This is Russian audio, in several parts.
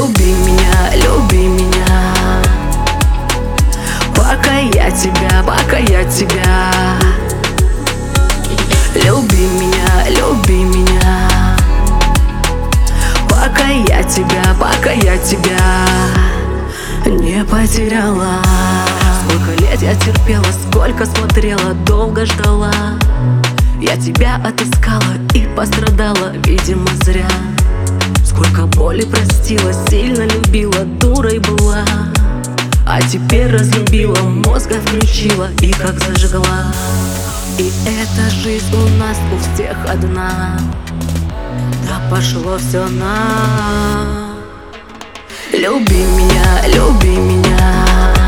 Люби меня, люби меня, пока я тебя, пока я тебя. Люби меня, пока я тебя не потеряла. Сколько лет я терпела, сколько смотрела, долго ждала. Я тебя отыскала и пострадала, видимо, зря. Сколько боли простила, сильно любила, дурой была. А теперь разлюбила, мозга включила и как зажгла. И эта жизнь у нас у всех одна, да пошло все на. Люби меня,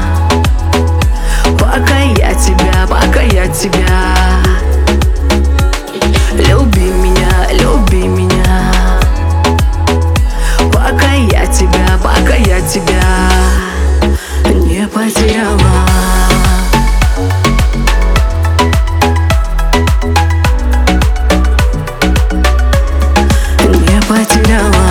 пока я тебя, пока я тебя. Люби меня, пока я тебя не потеряла. Не потеряла.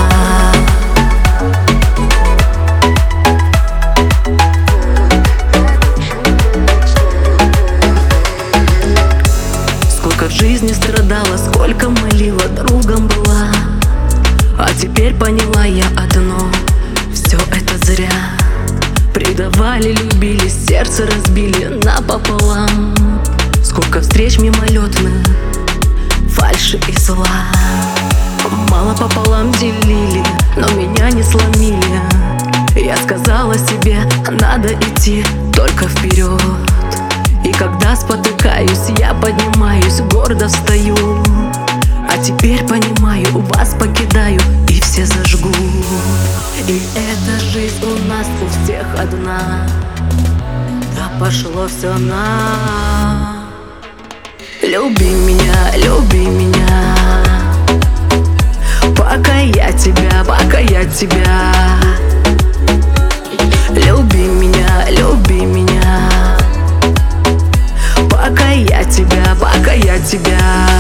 Сколько в жизни страдала, сколько молила, другом была. А теперь поняла я одно: все это зря. Предавали, любили, сердце разбили напополам. Сколько встреч мимолетных, фальши и зла. Мало пополам делили, но меня не сломили. Я сказала себе, надо идти только вперед. И когда спотыкаюсь, я поднимаюсь, гордо встаю. А теперь понимаю, вас покидаю и все зажгу. И эта жизнь у нас у всех одна, да пошло все на. Люби меня, пока я тебя, пока я тебя. Люби меня, пока я тебя